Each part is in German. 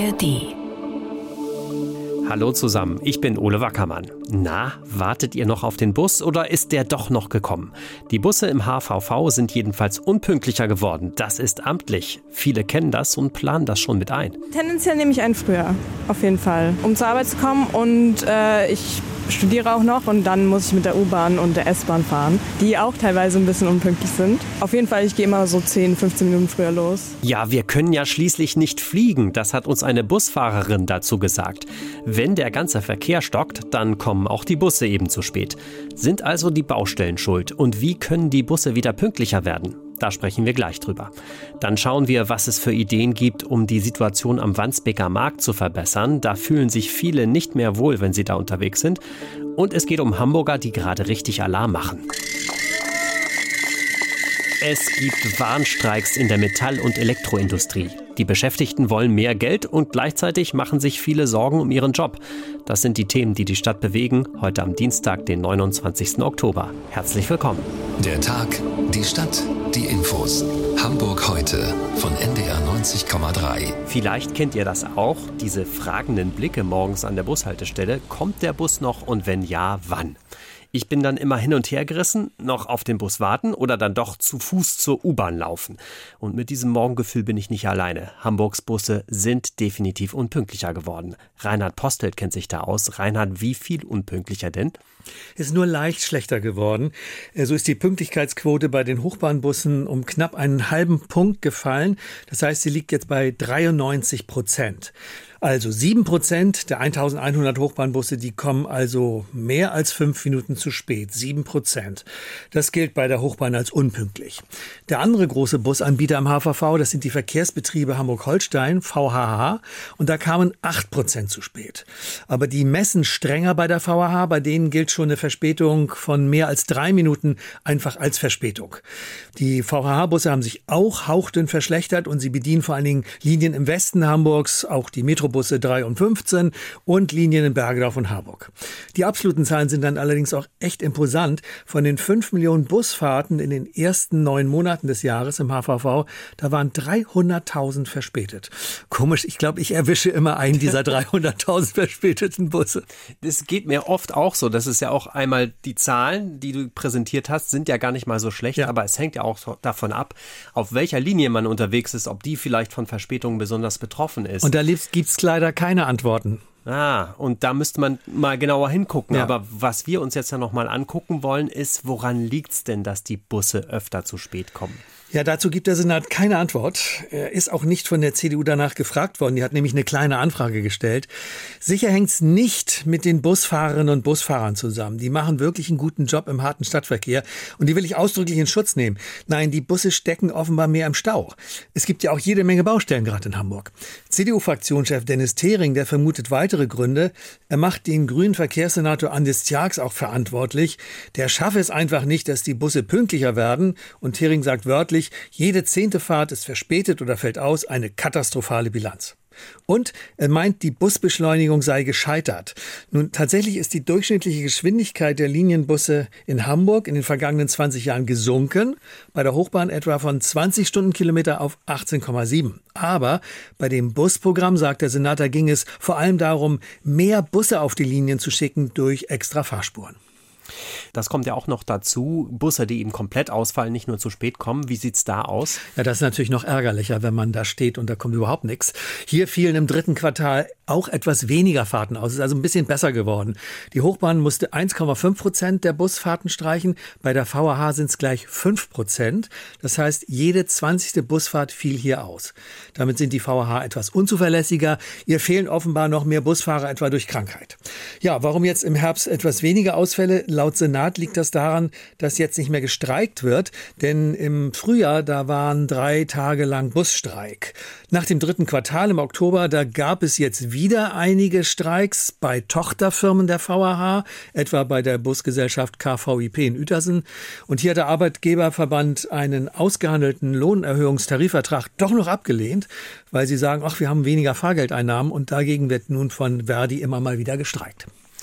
ARD. Hallo zusammen, ich bin Ole Wackermann. Na, wartet ihr noch auf den Bus oder ist der doch noch gekommen? Die Busse im HVV sind jedenfalls unpünktlicher geworden. Das ist amtlich. Viele kennen das und planen das schon mit ein. Tendenziell nehme ich einen früher, auf jeden Fall, um zur Arbeit zu kommen. Und ich studiere auch noch und dann muss ich mit der U-Bahn und der S-Bahn fahren, die auch teilweise ein bisschen unpünktlich sind. Auf jeden Fall, ich gehe immer so 10, 15 Minuten früher los. Ja, wir können ja schließlich nicht fliegen. Das hat uns eine Busfahrerin dazu gesagt. Wenn der ganze Verkehr stockt, dann kommen auch die Busse eben zu spät. Sind also die Baustellen schuld? Und wie können die Busse wieder pünktlicher werden? Da sprechen wir gleich drüber. Dann schauen wir, was es für Ideen gibt, um die Situation am Wandsbeker Markt zu verbessern. Da fühlen sich viele nicht mehr wohl, wenn sie da unterwegs sind. Und es geht um Hamburger, die gerade richtig Alarm machen. Es gibt Warnstreiks in der Metall- und Elektroindustrie. Die Beschäftigten wollen mehr Geld und gleichzeitig machen sich viele Sorgen um ihren Job. Das sind die Themen, die die Stadt bewegen, heute am Dienstag, den 29. Oktober. Herzlich willkommen. Der Tag, die Stadt, die Infos. Hamburg heute von NDR 90,3. Vielleicht kennt ihr das auch, diese fragenden Blicke morgens an der Bushaltestelle. Kommt der Bus noch und wenn ja, wann? Ich bin dann immer hin und her gerissen, noch auf den Bus warten oder dann doch zu Fuß zur U-Bahn laufen. Und mit diesem Morgengefühl bin ich nicht alleine. Hamburgs Busse sind definitiv unpünktlicher geworden. Reinhard Postelt kennt sich da aus. Reinhard, wie viel unpünktlicher denn? Ist nur leicht schlechter geworden. So ist die Pünktlichkeitsquote bei den Hochbahnbussen um knapp einen halben Punkt gefallen. Das heißt, sie liegt jetzt bei 93%. Also 7% der 1100 Hochbahnbusse, die kommen also mehr als 5 Minuten zu spät. 7%. Das gilt bei der Hochbahn als unpünktlich. Der andere große Busanbieter am HVV, das sind die Verkehrsbetriebe Hamburg-Holstein, VHH. Und da kamen 8% zu spät. Aber die messen strenger bei der VHH. Bei denen gilt schon eine Verspätung von mehr als 3 Minuten einfach als Verspätung. Die VHH-Busse haben sich auch hauchdünn verschlechtert und sie bedienen vor allen Dingen Linien im Westen Hamburgs, auch die Metrobusse 3 und 15 und Linien in Bergedorf und Harburg. Die absoluten Zahlen sind dann allerdings auch echt imposant. Von den 5 Millionen Busfahrten in den ersten 9 Monaten des Jahres im HVV, da waren 300.000 verspätet. Komisch, ich glaube, ich erwische immer einen dieser 300.000 verspäteten Busse. Das geht mir oft auch so. Das ist ja auch einmal die Zahlen, die du präsentiert hast, sind ja gar nicht mal so schlecht, ja. Aber es hängt ja auch davon ab, auf welcher Linie man unterwegs ist, ob die vielleicht von Verspätungen besonders betroffen ist. Und da gibt's leider keine Antworten. Und da müsste man mal genauer hingucken. Ja. Aber was wir uns jetzt ja noch mal angucken wollen, ist, woran liegt's denn, dass die Busse öfter zu spät kommen? Ja, dazu gibt der Senat keine Antwort. Er ist auch nicht von der CDU danach gefragt worden. Die hat nämlich eine kleine Anfrage gestellt. Sicher hängt's nicht mit den Busfahrerinnen und Busfahrern zusammen. Die machen wirklich einen guten Job im harten Stadtverkehr. Und die will ich ausdrücklich in Schutz nehmen. Nein, die Busse stecken offenbar mehr im Stau. Es gibt ja auch jede Menge Baustellen gerade in Hamburg. CDU-Fraktionschef Dennis Thering, der vermutet weitere Gründe. Er macht den grünen Verkehrssenator Andis Tjax auch verantwortlich. Der schaffe es einfach nicht, dass die Busse pünktlicher werden. Und Thering sagt wörtlich, jede 10. Fahrt ist verspätet oder fällt aus, eine katastrophale Bilanz. Und er meint, die Busbeschleunigung sei gescheitert. Nun, tatsächlich ist die durchschnittliche Geschwindigkeit der Linienbusse in Hamburg in den vergangenen 20 Jahren gesunken. Bei der Hochbahn etwa von 20 Stundenkilometer auf 18,7. Aber bei dem Busprogramm, sagt der Senator, ging es vor allem darum, mehr Busse auf die Linien zu schicken durch extra Fahrspuren. Das kommt ja auch noch dazu, Busse, die eben komplett ausfallen, nicht nur zu spät kommen. Wie sieht's da aus? Ja, das ist natürlich noch ärgerlicher, wenn man da steht und da kommt überhaupt nichts. Hier fielen im 3. Quartal auch etwas weniger Fahrten aus. Es ist also ein bisschen besser geworden. Die Hochbahn musste 1,5% der Busfahrten streichen. Bei der VHH sind es gleich 5%. Das heißt, jede 20. Busfahrt fiel hier aus. Damit sind die VHH etwas unzuverlässiger. Ihr fehlen offenbar noch mehr Busfahrer, etwa durch Krankheit. Ja, warum jetzt im Herbst etwas weniger Ausfälle? Laut Senat liegt das daran, dass jetzt nicht mehr gestreikt wird. Denn im Frühjahr, da waren 3 Tage lang Busstreik. Nach dem 3. Quartal im Oktober, da gab es jetzt wieder einige Streiks bei Tochterfirmen der VHH, etwa bei der Busgesellschaft KVIP in Uetersen. Und hier hat der Arbeitgeberverband einen ausgehandelten Lohnerhöhungstarifvertrag doch noch abgelehnt, weil sie sagen, ach, wir haben weniger Fahrgeldeinnahmen und dagegen wird nun von Verdi immer mal wieder gestreikt.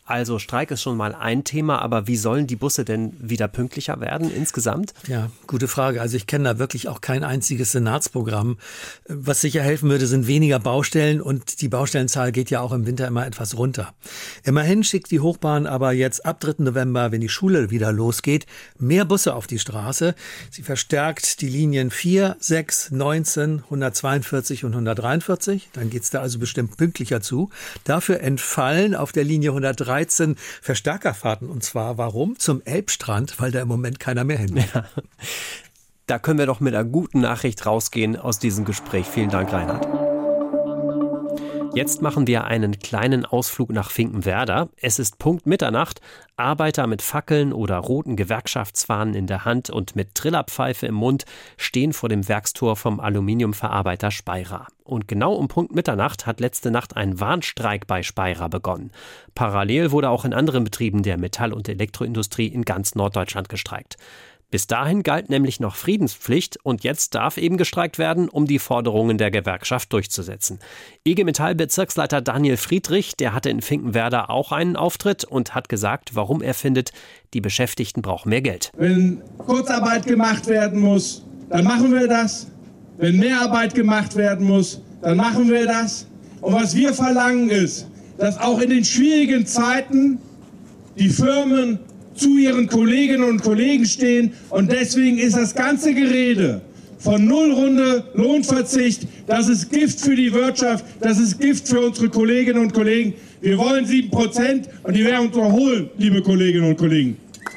Also Streik ist schon mal ein Thema, aber wie sollen die Busse denn wieder pünktlicher werden insgesamt? Ja, gute Frage. Also ich kenne da wirklich auch kein einziges Senatsprogramm. Was sicher helfen würde, sind weniger Baustellen und die Baustellenzahl geht ja auch im Winter immer etwas runter. Immerhin schickt die Hochbahn aber jetzt ab 3. November, wenn die Schule wieder losgeht, mehr Busse auf die Straße. Sie verstärkt die Linien 4, 6, 19, 142 und 143. Dann geht's da also bestimmt pünktlicher zu. Dafür entfallen auf der Linie 113 Verstärkerfahrten. Und zwar warum? Zum Elbstrand, weil da im Moment keiner mehr hin will. Ja. Da können wir doch mit einer guten Nachricht rausgehen aus diesem Gespräch. Vielen Dank, Reinhard. Jetzt machen wir einen kleinen Ausflug nach Finkenwerder. Es ist Punkt Mitternacht. Arbeiter mit Fackeln oder roten Gewerkschaftsfahnen in der Hand und mit Trillerpfeife im Mund stehen vor dem Werkstor vom Aluminiumverarbeiter Speyerer. Und genau um Punkt Mitternacht hat letzte Nacht ein Warnstreik bei Speyerer begonnen. Parallel wurde auch in anderen Betrieben der Metall- und Elektroindustrie in ganz Norddeutschland gestreikt. Bis dahin galt nämlich noch Friedenspflicht und jetzt darf eben gestreikt werden, um die Forderungen der Gewerkschaft durchzusetzen. IG Metall-Bezirksleiter Daniel Friedrich, der hatte in Finkenwerder auch einen Auftritt und hat gesagt, warum er findet, die Beschäftigten brauchen mehr Geld. Wenn Kurzarbeit gemacht werden muss, dann machen wir das. Wenn Mehrarbeit gemacht werden muss, dann machen wir das. Und was wir verlangen ist, dass auch in den schwierigen Zeiten die Firmen zu ihren Kolleginnen und Kollegen stehen. Und deswegen ist das ganze Gerede von Nullrunde, Lohnverzicht, das ist Gift für die Wirtschaft, das ist Gift für unsere Kolleginnen und Kollegen. Wir wollen 7% und die werden uns überholen, liebe Kolleginnen und Kollegen.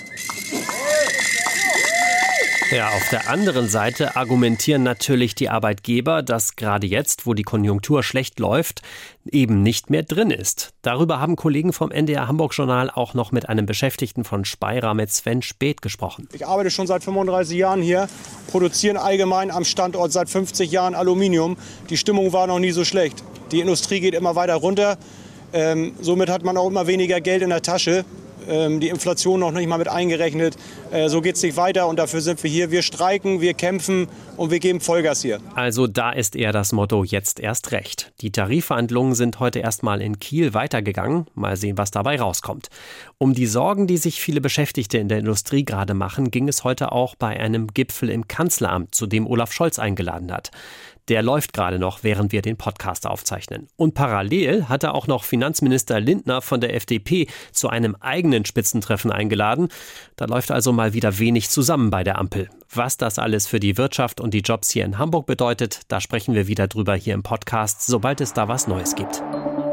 Ja, auf der anderen Seite argumentieren natürlich die Arbeitgeber, dass gerade jetzt, wo die Konjunktur schlecht läuft, eben nicht mehr drin ist. Darüber haben Kollegen vom NDR Hamburg Journal auch noch mit einem Beschäftigten von Speyerer, mit Sven Späth, gesprochen. Ich arbeite schon seit 35 Jahren hier, produzieren allgemein am Standort seit 50 Jahren Aluminium. Die Stimmung war noch nie so schlecht. Die Industrie geht immer weiter runter. Somit hat man auch immer weniger Geld in der Tasche. Die Inflation noch nicht mal mit eingerechnet. So geht es nicht weiter und dafür sind wir hier. Wir streiken, wir kämpfen und wir geben Vollgas hier. Also da ist eher das Motto, jetzt erst recht. Die Tarifverhandlungen sind heute erstmal in Kiel weitergegangen. Mal sehen, was dabei rauskommt. Um die Sorgen, die sich viele Beschäftigte in der Industrie gerade machen, ging es heute auch bei einem Gipfel im Kanzleramt, zu dem Olaf Scholz eingeladen hat. Der läuft gerade noch, während wir den Podcast aufzeichnen. Und parallel hatte auch noch Finanzminister Lindner von der FDP zu einem eigenen Spitzentreffen eingeladen. Da läuft also mal wieder wenig zusammen bei der Ampel. Was das alles für die Wirtschaft und die Jobs hier in Hamburg bedeutet, da sprechen wir wieder drüber hier im Podcast, sobald es da was Neues gibt.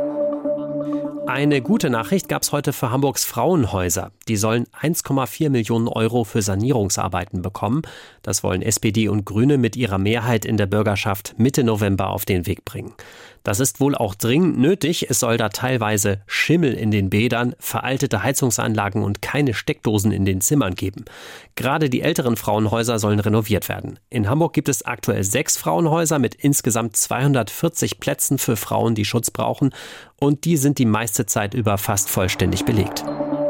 Eine gute Nachricht gab es heute für Hamburgs Frauenhäuser. Die sollen 1,4 Millionen Euro für Sanierungsarbeiten bekommen. Das wollen SPD und Grüne mit ihrer Mehrheit in der Bürgerschaft Mitte November auf den Weg bringen. Das ist wohl auch dringend nötig. Es soll da teilweise Schimmel in den Bädern, veraltete Heizungsanlagen und keine Steckdosen in den Zimmern geben. Gerade die älteren Frauenhäuser sollen renoviert werden. In Hamburg gibt es aktuell 6 Frauenhäuser mit insgesamt 240 Plätzen für Frauen, die Schutz brauchen. Und die sind die meiste Zeit über fast vollständig belegt.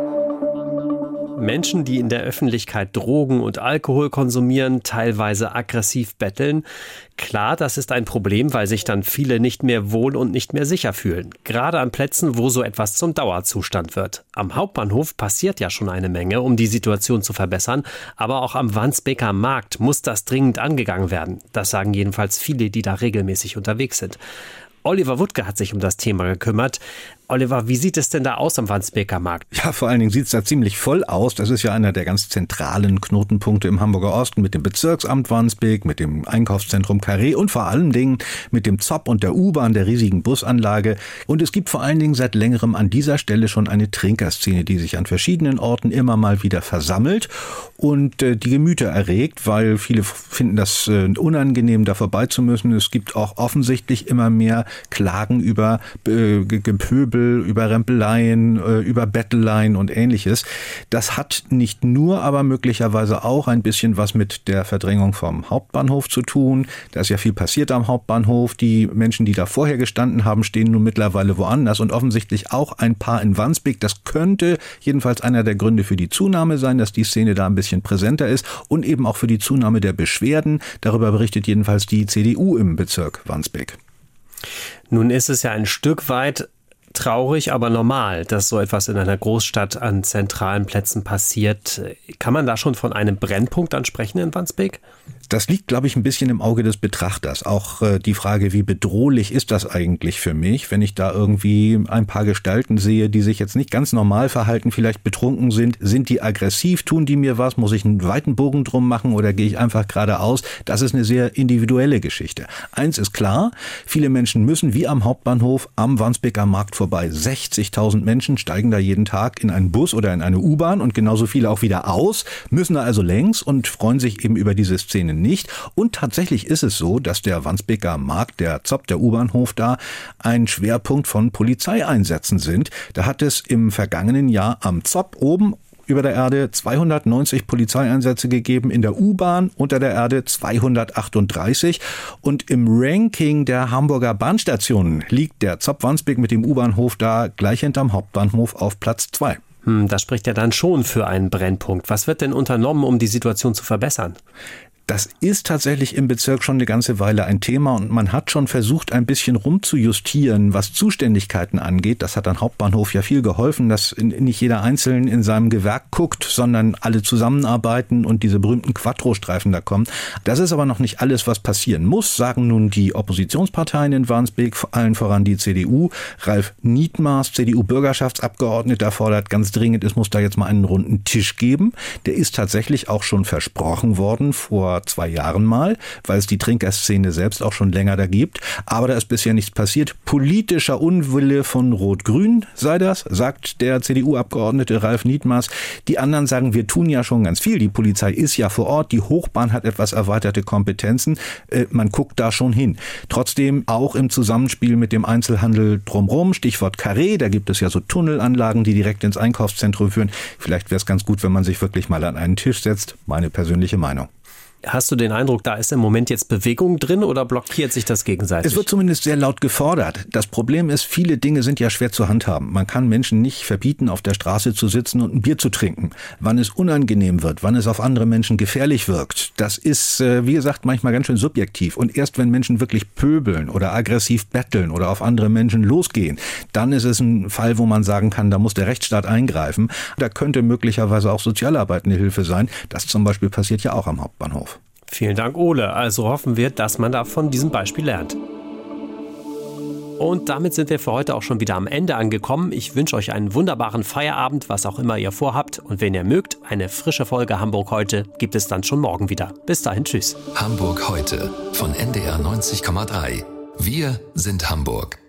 Menschen, die in der Öffentlichkeit Drogen und Alkohol konsumieren, teilweise aggressiv betteln. Klar, das ist ein Problem, weil sich dann viele nicht mehr wohl und nicht mehr sicher fühlen. Gerade an Plätzen, wo so etwas zum Dauerzustand wird. Am Hauptbahnhof passiert ja schon eine Menge, um die Situation zu verbessern. Aber auch am Wandsbeker Markt muss das dringend angegangen werden. Das sagen jedenfalls viele, die da regelmäßig unterwegs sind. Oliver Wuttke hat sich um das Thema gekümmert. Oliver, wie sieht es denn da aus am Wandsbeker Markt? Ja, vor allen Dingen sieht es da ziemlich voll aus. Das ist ja einer der ganz zentralen Knotenpunkte im Hamburger Osten mit dem Bezirksamt Wandsbek, mit dem Einkaufszentrum Carré und vor allen Dingen mit dem ZOB und der U-Bahn, der riesigen Busanlage. Und es gibt vor allen Dingen seit längerem an dieser Stelle schon eine Trinkerszene, die sich an verschiedenen Orten immer mal wieder versammelt und die Gemüter erregt, weil viele finden das unangenehm, da vorbei zu müssen. Es gibt auch offensichtlich immer mehr Klagen über Gepöbel, über Rempeleien, über Betteleien und Ähnliches. Das hat nicht nur, aber möglicherweise auch ein bisschen was mit der Verdrängung vom Hauptbahnhof zu tun. Da ist ja viel passiert am Hauptbahnhof. Die Menschen, die da vorher gestanden haben, stehen nun mittlerweile woanders und offensichtlich auch ein paar in Wandsbek. Das könnte jedenfalls einer der Gründe für die Zunahme sein, dass die Szene da ein bisschen präsenter ist und eben auch für die Zunahme der Beschwerden. Darüber berichtet jedenfalls die CDU im Bezirk Wandsbek. Nun ist es ja ein Stück weit traurig, aber normal, dass so etwas in einer Großstadt an zentralen Plätzen passiert. Kann man da schon von einem Brennpunkt dann sprechen in Wandsbek? Das liegt, glaube ich, ein bisschen im Auge des Betrachters. Auch die Frage, wie bedrohlich ist das eigentlich für mich, wenn ich da irgendwie ein paar Gestalten sehe, die sich jetzt nicht ganz normal verhalten, vielleicht betrunken sind die aggressiv, tun die mir was, muss ich einen weiten Bogen drum machen oder gehe ich einfach geradeaus? Das ist eine sehr individuelle Geschichte. Eins ist klar, viele Menschen müssen wie am Hauptbahnhof am Wandsbeker Markt vorbei. 60.000 Menschen steigen da jeden Tag in einen Bus oder in eine U-Bahn und genauso viele auch wieder aus, müssen da also längs und freuen sich eben über diese Szene nicht. Und tatsächlich ist es so, dass der Wandsbeker Markt, der ZOP, der U-Bahnhof da, ein Schwerpunkt von Polizeieinsätzen sind. Da hat es im vergangenen Jahr am ZOP oben über der Erde 290 Polizeieinsätze gegeben, in der U-Bahn unter der Erde 238 und im Ranking der Hamburger Bahnstationen liegt der ZOP Wandsbek mit dem U-Bahnhof da gleich hinterm Hauptbahnhof auf Platz 2. Das spricht ja dann schon für einen Brennpunkt. Was wird denn unternommen, um die Situation zu verbessern? Das ist tatsächlich im Bezirk schon eine ganze Weile ein Thema und man hat schon versucht, ein bisschen rumzujustieren, was Zuständigkeiten angeht. Das hat am Hauptbahnhof ja viel geholfen, dass nicht jeder Einzeln in seinem Gewerk guckt, sondern alle zusammenarbeiten und diese berühmten Quattro-Streifen da kommen. Das ist aber noch nicht alles, was passieren muss, sagen nun die Oppositionsparteien in Wandsbek, allen voran die CDU. Ralf Nietmaß, CDU-Bürgerschaftsabgeordneter, fordert ganz dringend, es muss da jetzt mal einen runden Tisch geben. Der ist tatsächlich auch schon versprochen worden vor 2 Jahren mal, weil es die Trinkerszene selbst auch schon länger da gibt. Aber da ist bisher nichts passiert. Politischer Unwille von Rot-Grün sei das, sagt der CDU-Abgeordnete Ralf Nietmaß. Die anderen sagen, wir tun ja schon ganz viel. Die Polizei ist ja vor Ort. Die Hochbahn hat etwas erweiterte Kompetenzen. Man guckt da schon hin. Trotzdem auch im Zusammenspiel mit dem Einzelhandel drumherum, Stichwort Carré, da gibt es ja so Tunnelanlagen, die direkt ins Einkaufszentrum führen. Vielleicht wäre es ganz gut, wenn man sich wirklich mal an einen Tisch setzt. Meine persönliche Meinung. Hast du den Eindruck, da ist im Moment jetzt Bewegung drin oder blockiert sich das gegenseitig? Es wird zumindest sehr laut gefordert. Das Problem ist, viele Dinge sind ja schwer zu handhaben. Man kann Menschen nicht verbieten, auf der Straße zu sitzen und ein Bier zu trinken. Wann es unangenehm wird, wann es auf andere Menschen gefährlich wirkt, das ist, wie gesagt, manchmal ganz schön subjektiv. Und erst wenn Menschen wirklich pöbeln oder aggressiv betteln oder auf andere Menschen losgehen, dann ist es ein Fall, wo man sagen kann, da muss der Rechtsstaat eingreifen. Da könnte möglicherweise auch Sozialarbeit eine Hilfe sein. Das zum Beispiel passiert ja auch am Hauptbahnhof. Vielen Dank, Ole. Also hoffen wir, dass man da von diesem Beispiel lernt. Und damit sind wir für heute auch schon wieder am Ende angekommen. Ich wünsche euch einen wunderbaren Feierabend, was auch immer ihr vorhabt. Und wenn ihr mögt, eine frische Folge Hamburg heute gibt es dann schon morgen wieder. Bis dahin, tschüss. Hamburg heute von NDR 90,3. Wir sind Hamburg.